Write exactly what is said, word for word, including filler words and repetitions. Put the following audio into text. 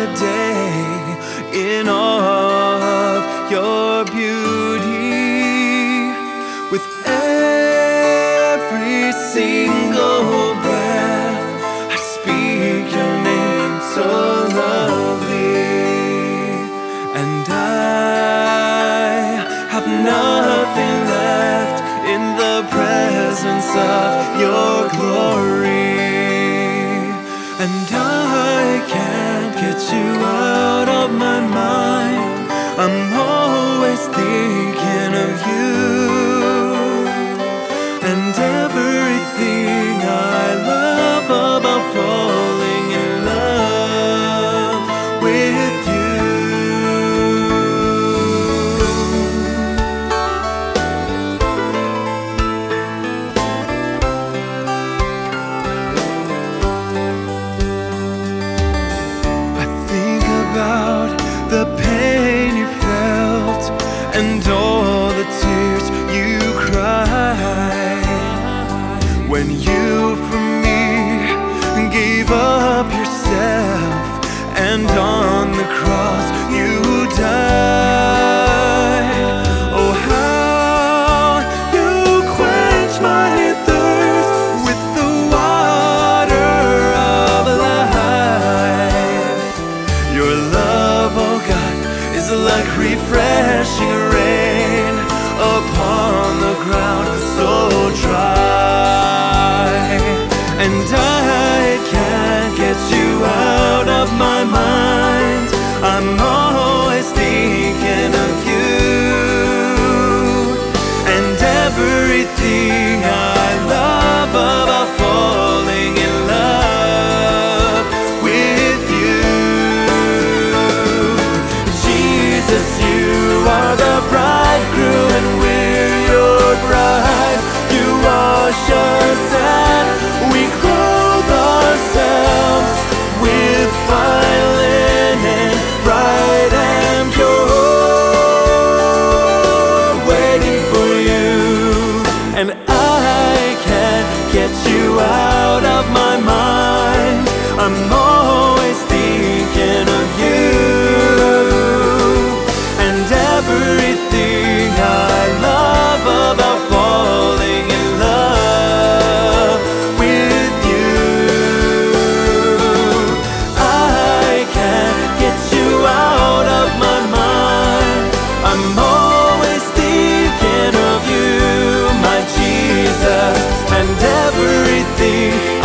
the day in all of your beauty. With every single breath, I speak your name so lovely, and I have nothing left in the presence of your glory. And I can't get you out of my mind. I'm always thinking of you, and everything I love about falling in love with you. About the pain you felt and all the tears you cried when you for me gave up yourself, and on the cross you died. Oh, how you quenched my thirst with the water of life. Your love, oh God, is like refreshing rain upon the ground so dry. And I can't get you out of my mind. I'm always thinking of you, and everything I love about falling in love with you. You are the bridegroom and we're your bride. You wash us and we clothe ourselves with fine linen, bright and pure, waiting for you. And I can't get you out of my mind. I'm always thinking of you, everything I love about falling in love with you. I can't get you out of my mind. I'm always thinking of you, my Jesus, and everything